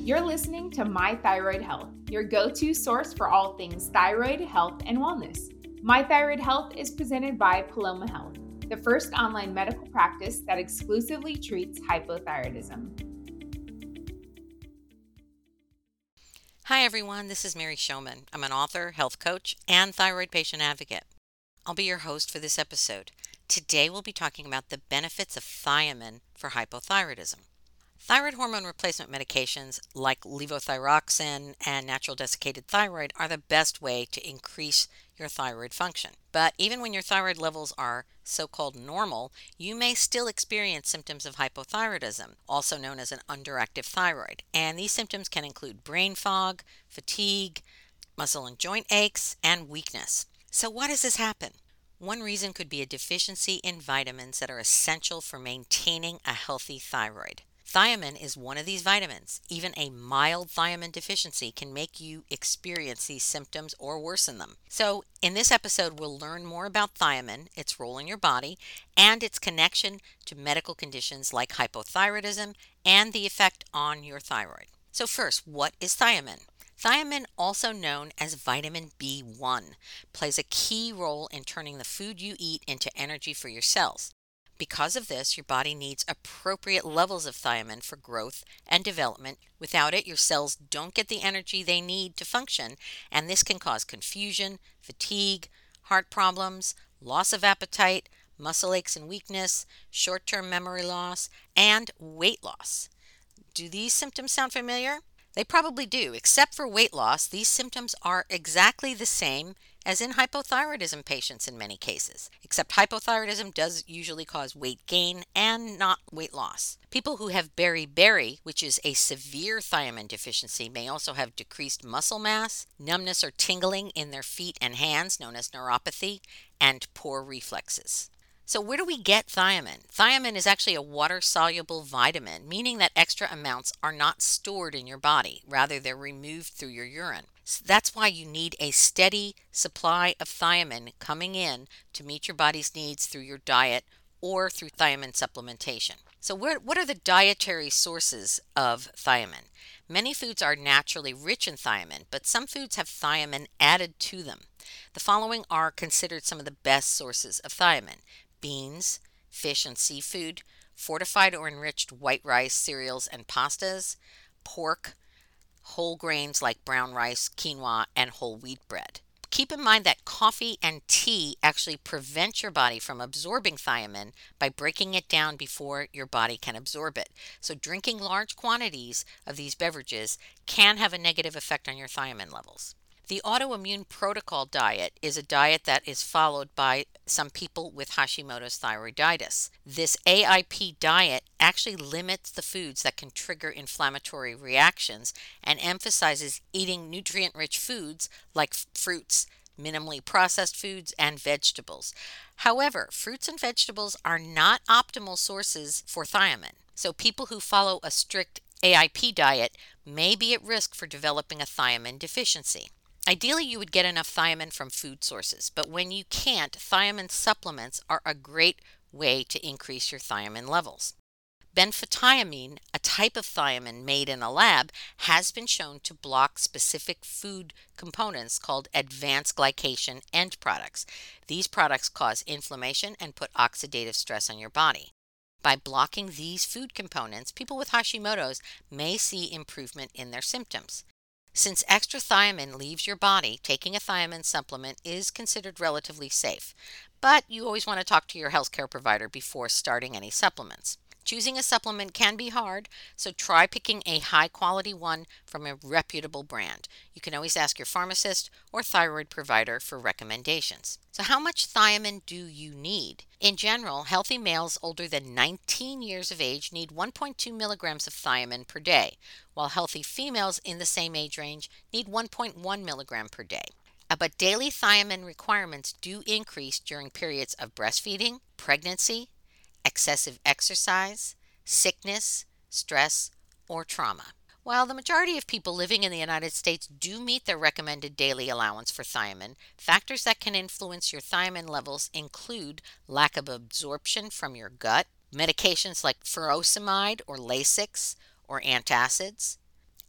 You're listening to My Thyroid Health, your go-to source for all things thyroid, health, and wellness. My Thyroid Health is presented by Paloma Health, the first online medical practice that exclusively treats hypothyroidism. Hi everyone, this is Mary Showman. I'm an author, health coach, and thyroid patient advocate. I'll be your host for this episode. Today we'll be talking about the benefits of thiamine for hypothyroidism. Thyroid hormone replacement medications like levothyroxine and natural desiccated thyroid are the best way to increase your thyroid function. But even when your thyroid levels are so-called normal, you may still experience symptoms of hypothyroidism, also known as an underactive thyroid. And these symptoms can include brain fog, fatigue, muscle and joint aches, and weakness. So why does this happen? One reason could be a deficiency in vitamins that are essential for maintaining a healthy thyroid. Thiamine is one of these vitamins. Even a mild thiamine deficiency can make you experience these symptoms or worsen them. So, in this episode, we'll learn more about thiamine, its role in your body, and its connection to medical conditions like hypothyroidism and the effect on your thyroid. So first, what is thiamine? Thiamine, also known as vitamin B1, plays a key role in turning the food you eat into energy for your cells. Because of this, your body needs appropriate levels of thiamine for growth and development. Without it, your cells don't get the energy they need to function, and this can cause confusion, fatigue, heart problems, loss of appetite, muscle aches and weakness, short-term memory loss, and weight loss. Do these symptoms sound familiar? They probably do. Except for weight loss, these symptoms are exactly the same as in hypothyroidism patients in many cases, except hypothyroidism does usually cause weight gain and not weight loss. People who have beriberi, which is a severe thiamine deficiency, may also have decreased muscle mass, numbness or tingling in their feet and hands, known as neuropathy, and poor reflexes. So where do we get thiamine? Thiamine is actually a water-soluble vitamin, meaning that extra amounts are not stored in your body. Rather, they're removed through your urine. So that's why you need a steady supply of thiamine coming in to meet your body's needs through your diet or through thiamine supplementation. So what are the dietary sources of thiamine? Many foods are naturally rich in thiamine, but some foods have thiamine added to them. The following are considered some of the best sources of thiamine: beans, fish and seafood, fortified or enriched white rice, cereals, and pastas, pork, whole grains like brown rice, quinoa, and whole wheat bread. Keep in mind that coffee and tea actually prevent your body from absorbing thiamine by breaking it down before your body can absorb it. So drinking large quantities of these beverages can have a negative effect on your thiamine levels. The autoimmune protocol diet is a diet that is followed by some people with Hashimoto's thyroiditis. This AIP diet actually limits the foods that can trigger inflammatory reactions and emphasizes eating nutrient-rich foods like fruits, minimally processed foods, and vegetables. However, fruits and vegetables are not optimal sources for thiamine. So people who follow a strict AIP diet may be at risk for developing a thiamine deficiency. Ideally, you would get enough thiamine from food sources, but when you can't, thiamine supplements are a great way to increase your thiamine levels. Benfotiamine, a type of thiamine made in a lab, has been shown to block specific food components called advanced glycation end products. These products cause inflammation and put oxidative stress on your body. By blocking these food components, people with Hashimoto's may see improvement in their symptoms. Since extra thiamine leaves your body, taking a thiamine supplement is considered relatively safe, but you always want to talk to your healthcare provider before starting any supplements. Choosing a supplement can be hard, so try picking a high-quality one from a reputable brand. You can always ask your pharmacist or thyroid provider for recommendations. So how much thiamine do you need? In general, healthy males older than 19 years of age need 1.2 milligrams of thiamine per day, while healthy females in the same age range need 1.1 milligram per day. But daily thiamine requirements do increase during periods of breastfeeding, pregnancy, excessive exercise, sickness, stress, or trauma. While the majority of people living in the United States do meet their recommended daily allowance for thiamine, factors that can influence your thiamine levels include lack of absorption from your gut, medications like furosemide or Lasix or antacids,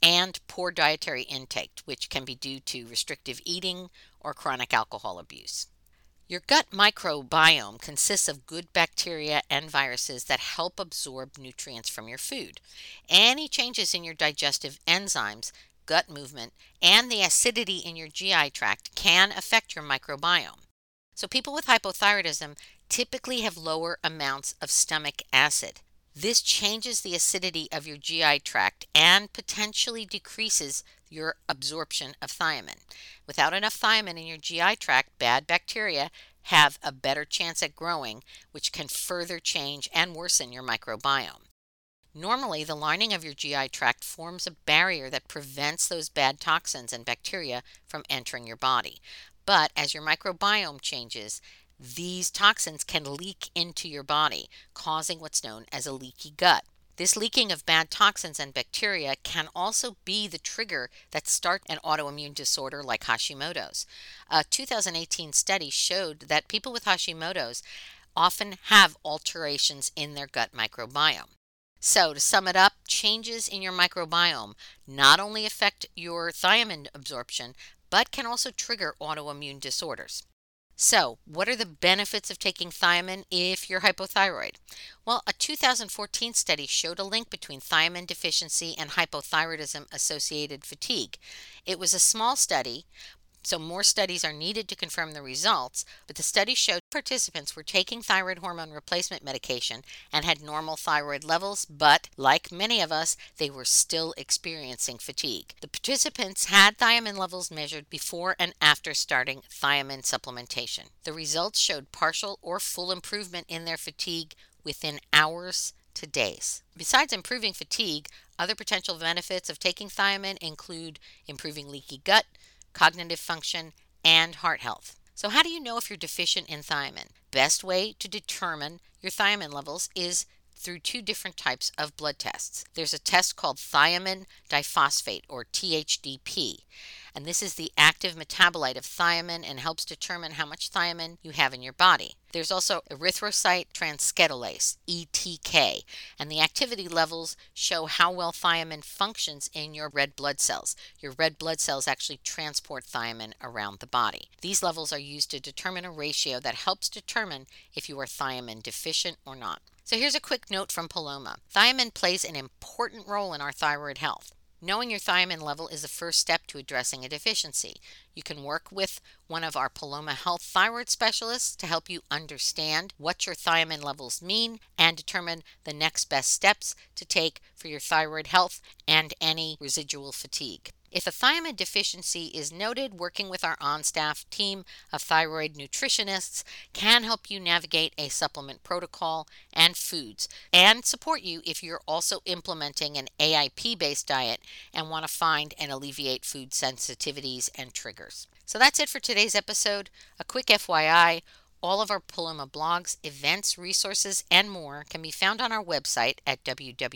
and poor dietary intake, which can be due to restrictive eating or chronic alcohol abuse. Your gut microbiome consists of good bacteria and viruses that help absorb nutrients from your food. Any changes in your digestive enzymes, gut movement, and the acidity in your GI tract can affect your microbiome. So people with hypothyroidism typically have lower amounts of stomach acid. This changes the acidity of your GI tract and potentially decreases your absorption of thiamine. Without enough thiamine in your GI tract, bad bacteria have a better chance at growing, which can further change and worsen your microbiome. Normally, the lining of your GI tract forms a barrier that prevents those bad toxins and bacteria from entering your body. But as your microbiome changes, these toxins can leak into your body, causing what's known as a leaky gut. This leaking of bad toxins and bacteria can also be the trigger that starts an autoimmune disorder like Hashimoto's. A 2018 study showed that people with Hashimoto's often have alterations in their gut microbiome. So, to sum it up, changes in your microbiome not only affect your thiamine absorption, but can also trigger autoimmune disorders. So, what are the benefits of taking thiamine if you're hypothyroid? Well, a 2014 study showed a link between thiamine deficiency and hypothyroidism-associated fatigue. It was a small study, so more studies are needed to confirm the results, but the study showed participants were taking thyroid hormone replacement medication and had normal thyroid levels, but like many of us, they were still experiencing fatigue. The participants had thiamine levels measured before and after starting thiamine supplementation. The results showed partial or full improvement in their fatigue within hours to days. Besides improving fatigue, other potential benefits of taking thiamine include improving leaky gut, cognitive function, and heart health. So how do you know if you're deficient in thiamine? Best way to determine your thiamine levels is through two different types of blood tests. There's a test called thiamine diphosphate, or THDP, and this is the active metabolite of thiamine and helps determine how much thiamine you have in your body. There's also erythrocyte transcetylase, ETK, and the activity levels show how well thiamine functions in your red blood cells. Your red blood cells actually transport thiamine around the body. These levels are used to determine a ratio that helps determine if you are thiamine deficient or not. So here's a quick note from Paloma. Thiamine plays an important role in our thyroid health. Knowing your thiamine level is the first step to addressing a deficiency. You can work with one of our Paloma Health thyroid specialists to help you understand what your thiamine levels mean and determine the next best steps to take for your thyroid health and any residual fatigue. If a thiamine deficiency is noted, working with our on-staff team of thyroid nutritionists can help you navigate a supplement protocol and foods and support you if you're also implementing an AIP-based diet and want to find and alleviate food sensitivities and triggers. So that's it for today's episode. A quick FYI, all of our Paloma blogs, events, resources, and more can be found on our website at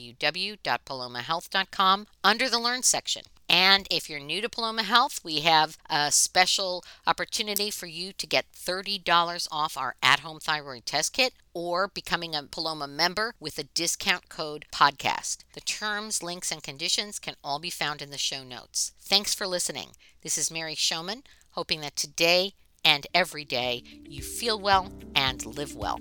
www.palomahealth.com under the Learn section. And if you're new to Paloma Health, we have a special opportunity for you to get $30 off our at-home thyroid test kit or becoming a Paloma member with a discount code podcast. The terms, links, and conditions can all be found in the show notes. Thanks for listening. This is Mary Showman, hoping that today and every day you feel well and live well.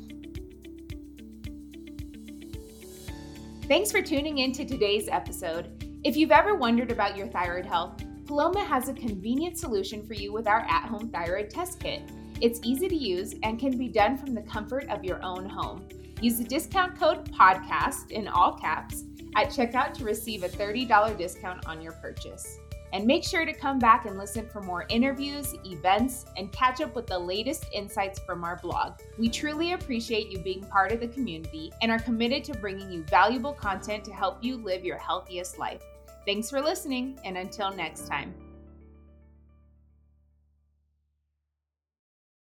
Thanks for tuning in to today's episode. If you've ever wondered about your thyroid health, Paloma has a convenient solution for you with our at-home thyroid test kit. It's easy to use and can be done from the comfort of your own home. Use the discount code PODCAST in all caps at checkout to receive a $30 discount on your purchase. And make sure to come back and listen for more interviews, events, and catch up with the latest insights from our blog. We truly appreciate you being part of the community and are committed to bringing you valuable content to help you live your healthiest life. Thanks for listening, and until next time.